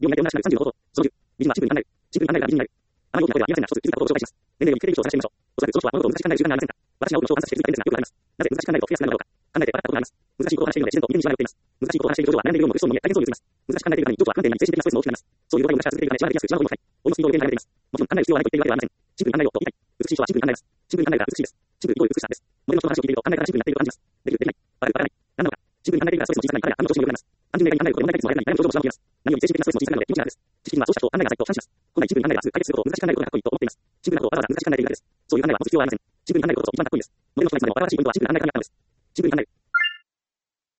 病院内で同じくなる35ほど。その10、美人はシンプルに考える。シンプルに考えるが美人になる。あの大きな声では言いませんが、一つ気づいたことを紹介します。年齢により経歴を探してみましょう。おそらくその人は物事を難しく考える習慣がありませんか。私が多くの人を観察して気づいたんですが、よくあります。なぜ難しく考えると気が済まないのだろうか。考えて分かったことがあります。難しいことを話しているので、自然と見るにしまいをっています。難しいことを話している上では悩んでいるようにも嘘に見え、大変そうに映ります。難しく考えているがに、情緒は不安定になり、精神的なストレスも大きくなります。そういう状態を昔から続けているため、しばらく安く、しまうことも深い。老いのスピードを限界が出ています。もちろん考える必要はないと言っているわけではありません。シンプルに考えようと言いたい。美しい人はシンプルに考えます。シンプルに考えるから美しいです。シンプルイコール美しさです。モデルの人の話を聞いていると考えからシンプルになっていると感じます。できる、できない。わかる、わからない。何なのか。シンプルに考えているからストレスの小さくなり、彼ら、あの調子によくなります。単純明快に考えることで問題解決も早くなり、誰も症状も知らんと言います。何より精神的なストレスも小さくなるので気持ちが楽です。知識にはそうした人を考えが浅いと反します。こんなにシンプルに考えればすぐ解決することを難しく考えることがかっこいいと思っています。シンプルなことをわざわざ難しく考えているだけです。そういう考えは持つ必要はありません。シンプルに考えることと一番かっこいいです。モデルの人がいつもの新しいポイントはシンプルに考えるためにあったのです。シンプルに考える。